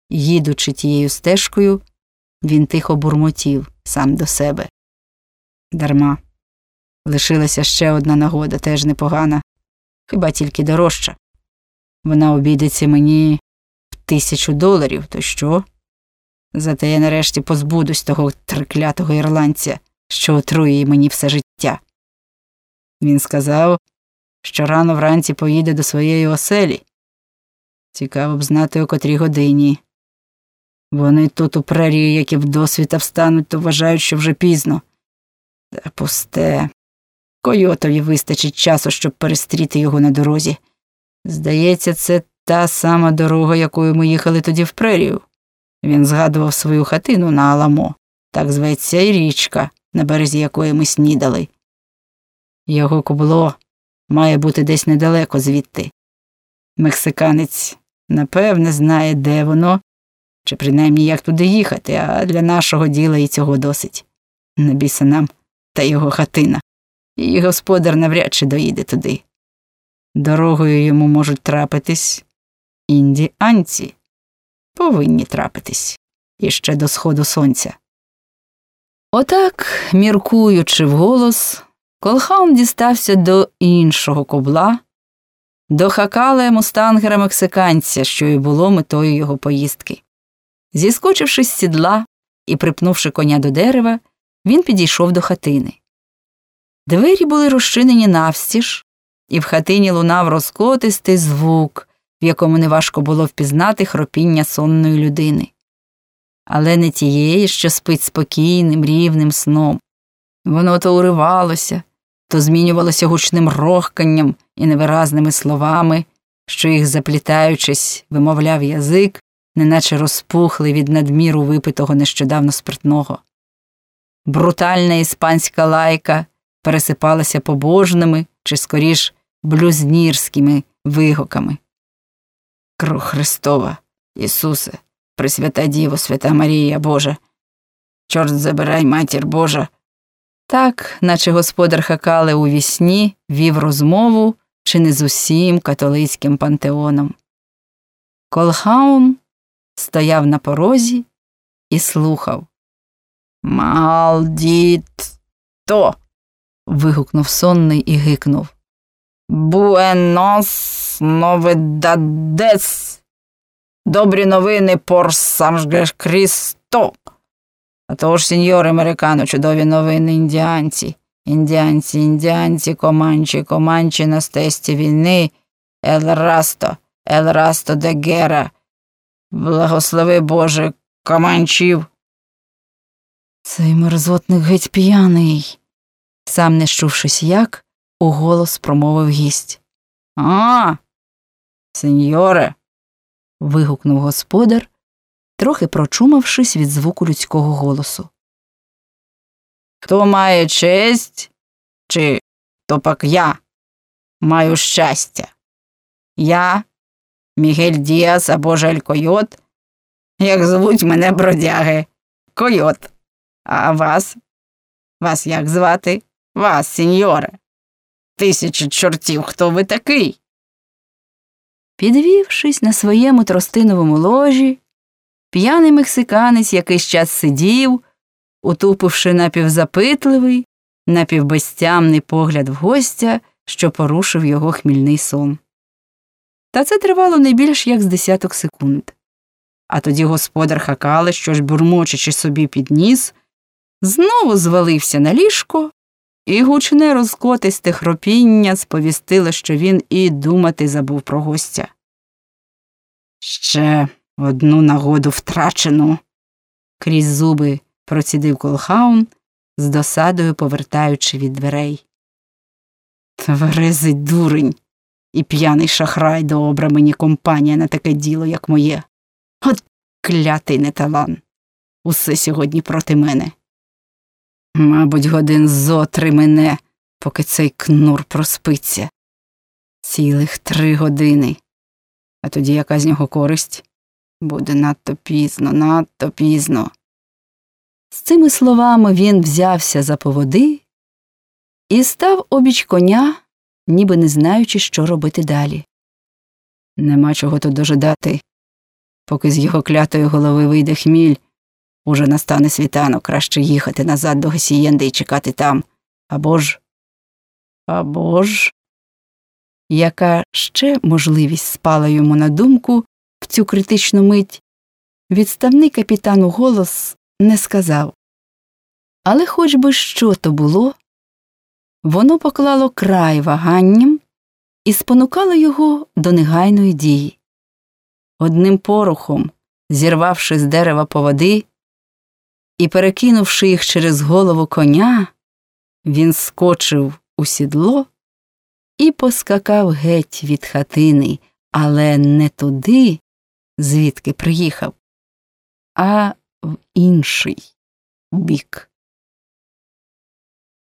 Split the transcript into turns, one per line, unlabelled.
Їдучи тією стежкою, він тихо бурмотів сам до себе. Дарма. Лишилася ще одна нагода, теж непогана, хіба тільки дорожча. Вона обійдеться мені в $1000, то що? Зате я нарешті позбудусь того триклятого ірландця, що отруює мені все життя. Він сказав, що рано вранці поїде до своєї оселі. Цікаво б знати, о котрій годині. Вони тут у прерії, які вдосвіта встануть, то вважають, що вже пізно. Та пусте. Койотові вистачить часу, щоб перестріти його на дорозі. Здається, це та сама дорога, якою ми їхали тоді в прерію. Він згадував свою хатину на Аламо. Так зветься і річка, на березі якої ми снідали. Його кубло має бути десь недалеко звідти. Мексиканець, напевне, знає, де воно, чи принаймні як туди їхати, а для нашого діла і цього досить. Не біса нам та його хатина. І господар навряд чи доїде туди. Дорогою йому можуть трапитись індіанці. Повинні трапитись. Іще до сходу сонця. Отак, міркуючи вголос, Колхаун дістався до іншого кобла, до хакале мустангера-мексиканця, що й було метою його поїздки. Зіскочивши з сідла і припнувши коня до дерева, він підійшов до хатини. Двері були розчинені навстіж, і в хатині лунав розкотистий звук, в якому неважко було впізнати хропіння сонної людини. Але не тієї, що спить спокійним, рівним сном. Воно то уривалося, то змінювалося гучним рохканням і невиразними словами, що їх заплітаючись, вимовляв язик, неначе розпухлий від надміру випитого нещодавно спиртного. Брутальна іспанська лайка пересипалася побожними, чи скоріш блюзнірськими вигуками. Кров Христова, Ісусе, Пресвята Діво, Свята Марія Божа, чорт забирай, Матір Божа. Так, наче господар хакале у вісні вів розмову чи не з усім католицьким пантеоном. Колхаун стояв на порозі і слухав. «Малдіто!» – вигукнув сонний і гикнув. «Буенос новедадес! Добрі новини пор сам Крісто! А то ж, сеньор американо, чудові новини індіанці. Індіанці, команчі на стесті війни. Ел Расто де Гера. Благослови, Боже, команчів!» «Цей мерзотник геть п'яний!» Сам не щувшись як, уголос промовив гість. «А, сеньоре!» – вигукнув господар, трохи прочумавшись від звуку людського голосу. «Хто має честь, чи то пак я маю щастя? Я, Мігель Діас або Жель Койот, як звуть мене бродяги, Койот. А вас? Вас як звати? Вас, сеньоре. 1000 чортів, хто ви такий?» Підвівшись на своєму тростиновому ложі, п'яний мексиканець якийсь час сидів, утупивши напівзапитливий, напівбезтямний погляд в гостя, що порушив його хмільний сон. Та це тривало не більш як з 10 секунд. А тоді господар хакале, щось бурмочучи собі під ніс, знову звалився на ліжко, і гучне розкотисте хропіння сповістило, що він і думати забув про гостя. «Ще одну нагоду втрачену», – крізь зуби процідив Колхаун, з досадою повертаючи від дверей. «Тверезий дурень і п'яний шахрай добра мені компанія на таке діло, як моє. От клятий неталан. Усе сьогодні проти мене. Мабуть, годин зо 3 мине, поки цей кнур проспиться. Цілих 3 години. А тоді яка з нього користь? Буде надто пізно, надто пізно». З цими словами він взявся за поводи і став обіч коня, ніби не знаючи, що робити далі. «Нема чого тут дожидати. Поки з його клятої голови вийде хміль, уже настане світанок, краще їхати назад до Гасієнди і чекати там. Або ж... Яка ще можливість спала йому на думку в цю критичну мить, відставний капітан у голос не сказав. Але хоч би що то було, воно поклало край ваганням і спонукало його до негайної дії. Одним порухом, зірвавши з дерева поводи і перекинувши їх через голову коня, він скочив у сідло і поскакав геть від хатини, але не туди, звідки приїхав, а в інший бік.